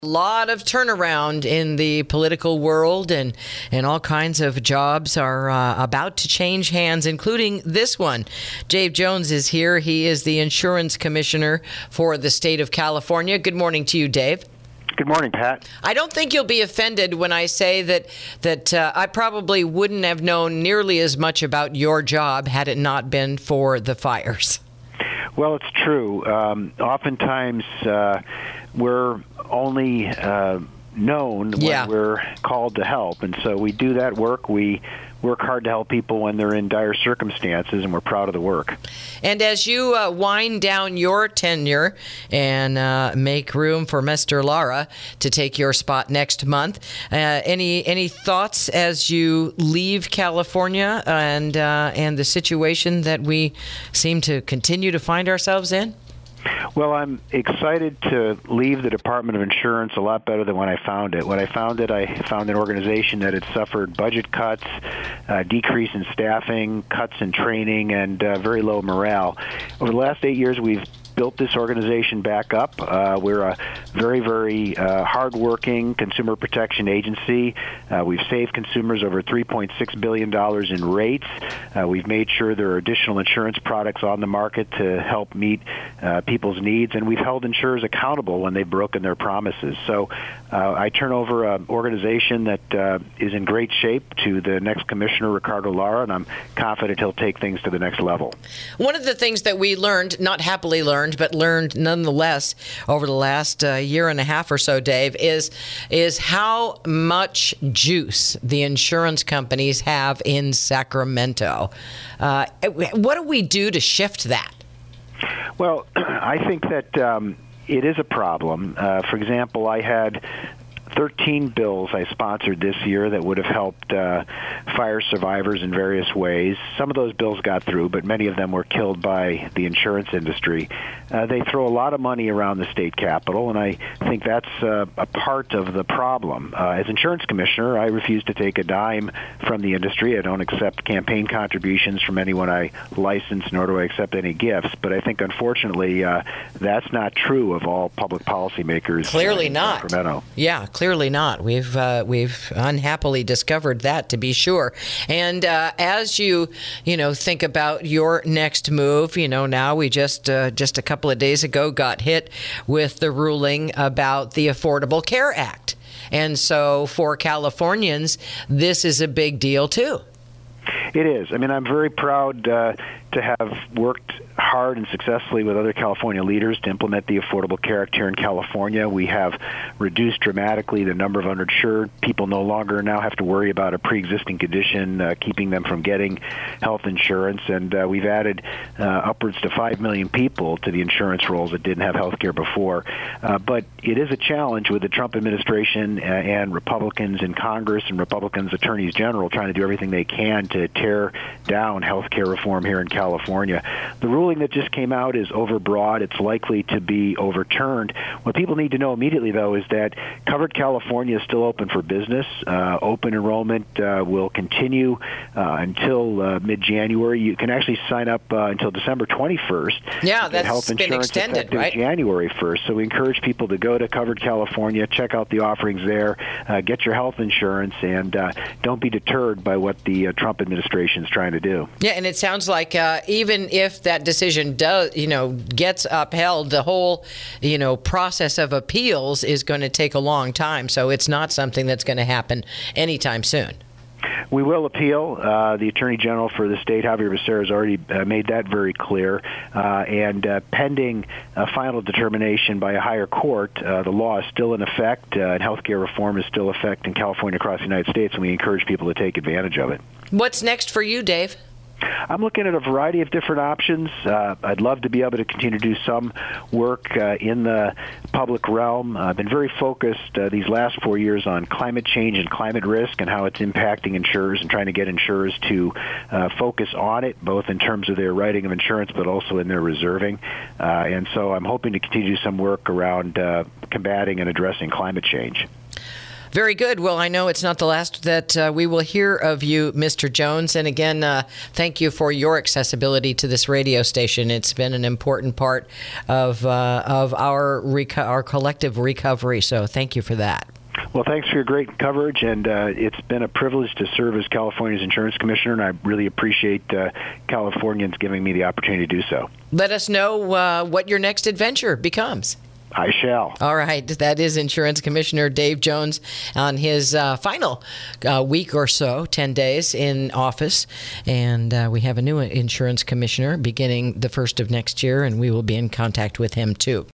Lot of turnaround in the political world, and all kinds of jobs are about to change hands, including this one. Dave Jones is here. He is the insurance commissioner for the state of California. Good morning to you, Dave. Good morning, Pat. I don't think you'll be offended when I say that I probably wouldn't have known nearly as much about your job had it not been for the fires. Well, it's true. Oftentimes, we're only known when we're called to help, and so we do that work. We work hard to help people when they're in dire circumstances, and we're proud of the work. And as you wind down your tenure and make room for Mr. Lara to take your spot next month, any thoughts as you leave California and the situation that we seem to continue to find ourselves in? Well, I'm excited to leave the Department of Insurance a lot better than when I found it. When I found it, I found an organization that had suffered budget cuts, decrease in staffing, cuts in training, and very low morale. Over the last 8 years, we've built this organization back up. We're a very, very hardworking consumer protection agency. We've saved consumers over $3.6 billion in rates. We've made sure there are additional insurance products on the market to help meet people's needs, and we've held insurers accountable when they've broken their promises. So I turn over an organization that is in great shape to the next commissioner, Ricardo Lara, and I'm confident he'll take things to the next level. One of the things that we learned, not happily learned, but learned nonetheless over the last year and a half or so, Dave, is how much juice the insurance companies have in Sacramento. What do we do to shift that? Well, I think that it is a problem. For example, I had 13 bills I sponsored this year that would have helped fire survivors in various ways. Some of those bills got through, but many of them were killed by the insurance industry. They throw a lot of money around the state capitol, and I think that's a part of the problem. As insurance commissioner, I refuse to take a dime from the industry. I don't accept campaign contributions from anyone I license, nor do I accept any gifts. But I think, unfortunately, that's not true of all public policymakers. Clearly not. Sacramento. Yeah, clearly not. We've unhappily discovered that, to be sure. And as you think about your next move, now we just a couple of days ago got hit with the ruling about the Affordable Care Act. And so for Californians, this is a big deal too. It is. I mean, I'm very proud to have worked hard and successfully with other California leaders to implement the Affordable Care Act here in California. We have reduced dramatically the number of uninsured. People no longer now have to worry about a pre-existing condition keeping them from getting health insurance. And we've added upwards to 5 million people to the insurance rolls that didn't have health care before. But it is a challenge with the Trump administration and Republicans in Congress and Republicans attorneys general trying to do everything they can to tear down health care reform here in California. The ruling that just came out is overbroad. It's likely to be overturned. What people need to know immediately, though, is that Covered California is still open for business. Open enrollment will continue until mid-January. You can actually sign up until December 21st. Yeah, that's health been insurance extended, right? January 1st. So we encourage people to go to Covered California, check out the offerings there, get your health insurance, and don't be deterred by what the Trump administration is trying to do. Yeah, and it sounds like even if that decision does, gets upheld, the whole, process of appeals is going to take a long time. So it's not something that's going to happen anytime soon. We will appeal. The Attorney General for the state, Javier Becerra, has already made that very clear. And pending a final determination by a higher court, the law is still in effect, and health care reform is still in effect in California across the United States, and we encourage people to take advantage of it. What's next for you, Dave? I'm looking at a variety of different options. I'd love to be able to continue to do some work in the public realm. I've been very focused these last 4 years on climate change and climate risk and how it's impacting insurers and trying to get insurers to focus on it, both in terms of their writing of insurance but also in their reserving. And so I'm hoping to continue to do some work around combating and addressing climate change. Very good. Well, I know it's not the last that we will hear of you, Mr. Jones. And again, thank you for your accessibility to this radio station. It's been an important part of our collective recovery. So thank you for that. Well, thanks for your great coverage, and it's been a privilege to serve as California's insurance commissioner, and I really appreciate Californians giving me the opportunity to do so. Let us know what your next adventure becomes. I shall. All right. That is Insurance Commissioner Dave Jones on his final week or so, 10 days in office. And we have a new insurance commissioner beginning the 1st of next year, and we will be in contact with him too.